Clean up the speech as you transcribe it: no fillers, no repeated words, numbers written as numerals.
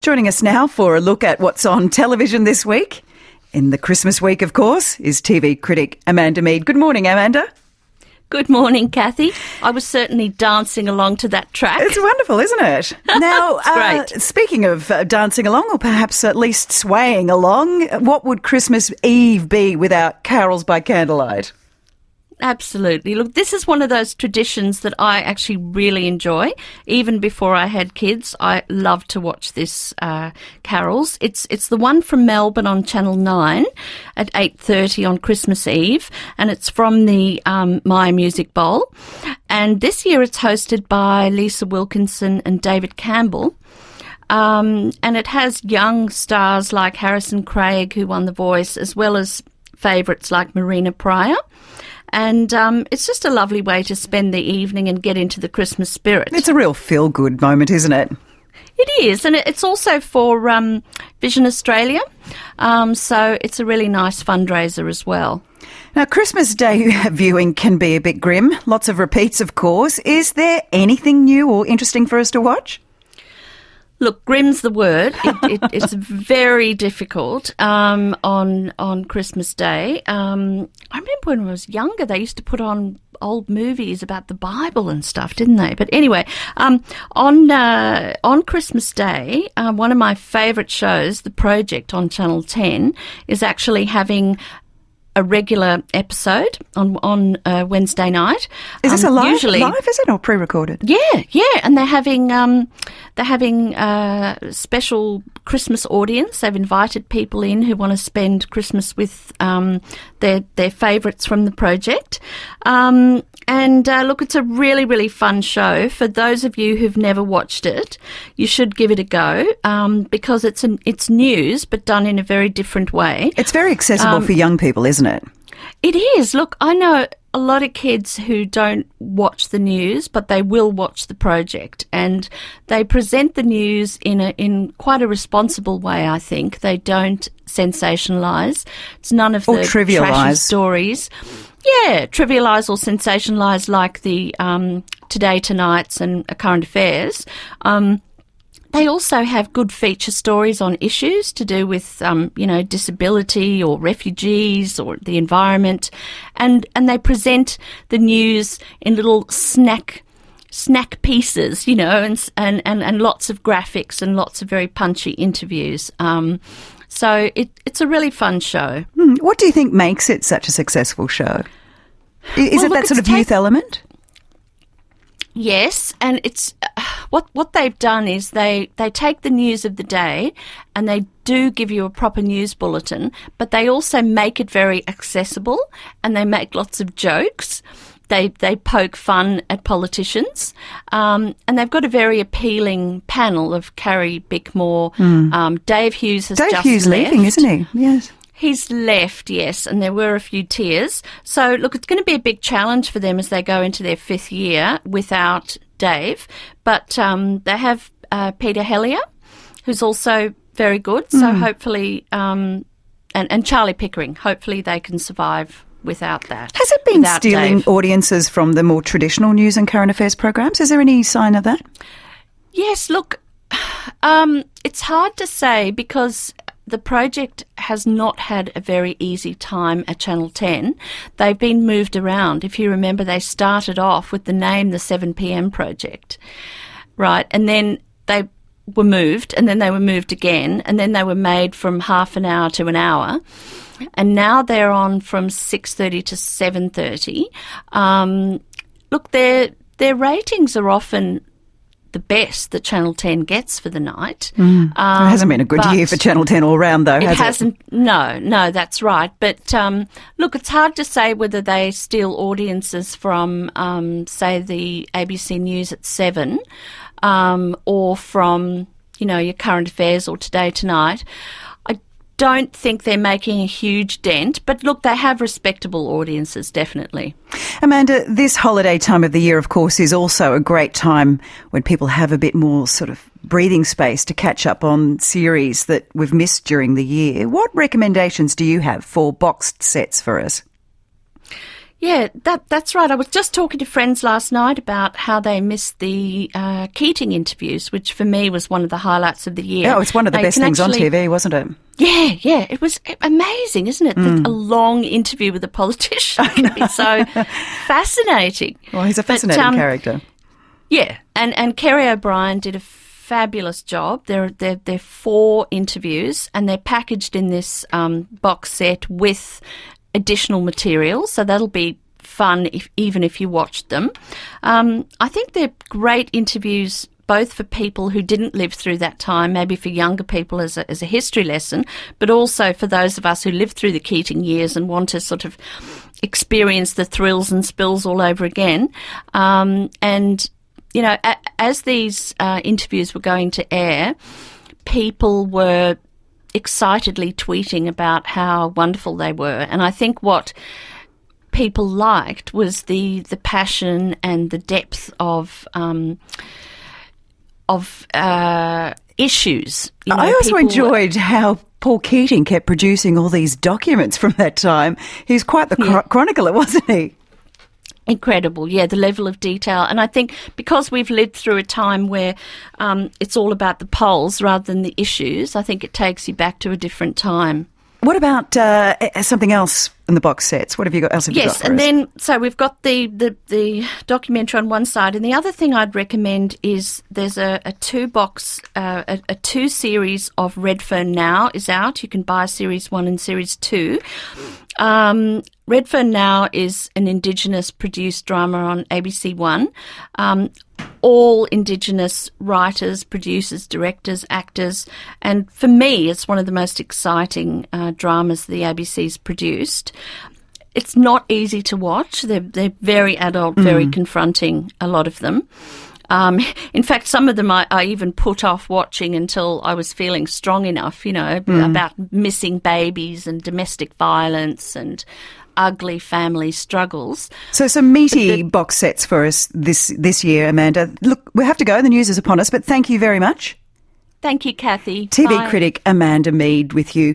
Joining us now for a look at what's on television this week, in the Christmas week, of course, is TV critic Amanda Mead. Good morning, Amanda. Good morning, Kathy. I was certainly dancing along to that track. It's wonderful, isn't it? Now, great. Speaking of dancing along, or perhaps at least swaying along, what would Christmas Eve be without carols by candlelight? Absolutely. Look, this is one of those traditions that I actually really enjoy. Even before I had kids, I loved to watch this carols. It's the one from Melbourne on Channel 9 at 8:30 on Christmas Eve, and it's from the My Music Bowl. And this year it's hosted by Lisa Wilkinson and David Campbell. And it has young stars like Harrison Craig, who won The Voice, as well as favourites like Marina Pryor. And it's just a lovely way to spend the evening and get into the Christmas spirit. It's a real feel-good moment, isn't it? It is, and it's also for Vision Australia, so it's a really nice fundraiser as well. Now, Christmas Day viewing can be a bit grim. Lots of repeats, of course. Is there anything new or interesting for us to watch? Look, grim's the word. It's very difficult on Christmas Day. I remember when I was younger, they used to put on old movies about the Bible and stuff, didn't they? But anyway, on Christmas Day, one of my favourite shows, The Project on Channel 10, is actually having a regular episode on Wednesday night. Is this a live, is it, or pre-recorded? Yeah, and they're having a special Christmas audience. They've invited people in who want to spend Christmas with their favourites from the project. And look, it's a really, really fun show. For those of you who've never watched it, you should give it a go because it's news, but done in a very different way. It's very accessible for young people, isn't it? It is. Look, I know a lot of kids who don't watch the news, but they will watch the project, and they present the news in quite a responsible way. I think they don't sensationalise. It's none of the trashy stories. Yeah, trivialise or sensationalise like the Today Tonights and Current Affairs. They also have good feature stories on issues to do with, disability or refugees or the environment, and they present the news in little snack pieces, and lots of graphics and lots of very punchy interviews. So it's a really fun show. What do you think makes it such a successful show? Is it that sort of youth element? Yes, and it's what they've done is they take the news of the day and they do give you a proper news bulletin, but they also make it very accessible and they make lots of jokes. They poke fun at politicians, and they've got a very appealing panel of Carrie Bickmore. Dave Hughes has just left. Dave Hughes leaving, isn't he? Yes. He's left, yes, and there were a few tears. So, look, it's going to be a big challenge for them as they go into their fifth year without Dave. But they have Peter Hellier, who's also very good. So hopefully, and Charlie Pickering, hopefully they can survive without that. Has it been stealing Dave audiences from the more traditional news and current affairs programs? Is there any sign of that? Yes, look, it's hard to say because the project has not had a very easy time at Channel 10. They've been moved around. If you remember, they started off with the name The 7pm Project, right? And then they were moved, and then they were moved again, and then they were made from half an hour to an hour. And now they're on from 6:30 to 7:30. Look, their ratings are often the best that Channel 10 gets for the night. It hasn't been a good year for Channel 10 all round, though, has it? Hasn't. No, that's right. But look, it's hard to say whether they steal audiences from, say, the ABC News at 7 or from, your Current Affairs or Today Tonight. Don't think they're making a huge dent, but look, they have respectable audiences, definitely. Amanda, this holiday time of the year, of course, is also a great time when people have a bit more sort of breathing space to catch up on series that we've missed during the year. What recommendations do you have for boxed sets for us? Yeah, that's right. I was just talking to friends last night about how they missed the Keating interviews, which for me was one of the highlights of the year. Oh, it's one of the best things on TV, wasn't it? Yeah. It was amazing, isn't it? A long interview with a politician can be so fascinating. Well, he's a fascinating character. Yeah, and Kerry O'Brien did a fabulous job. They're 4 interviews, and they're packaged in this box set with additional material, so that'll be fun even if you watched them. I think they're great interviews both for people who didn't live through that time, maybe for younger people as a history lesson, but also for those of us who lived through the Keating years and want to sort of experience the thrills and spills all over again. And, you know, as these interviews were going to air, people were excitedly tweeting about how wonderful they were. And I think what people liked was the passion and the depth of issues. You know, I also enjoyed how Paul Keating kept producing all these documents from that time. He's quite the chronicler, wasn't he? Incredible, yeah, the level of detail. And I think because we've lived through a time where it's all about the polls rather than the issues, I think it takes you back to a different time. What about something else in the box sets? What have you got? Else have you got for us? Then so we've got the documentary on one side, and the other thing I'd recommend is there's a 2-box, a 2 series of Redfern Now is out. You can buy Series 1 and Series 2. Redfern Now is an Indigenous produced drama on ABC One. All Indigenous writers, producers, directors, actors, and for me it's one of the most exciting dramas the ABC's produced. It's not easy to watch. They're very adult, very confronting, a lot of them. In fact, some of them I even put off watching until I was feeling strong enough, you know, about missing babies and domestic violence and ugly family struggles. So some meaty box sets for us this year, Amanda. Look, we have to go. The news is upon us, but thank you very much. Thank you, Kathy. TV critic Amanda Mead with you.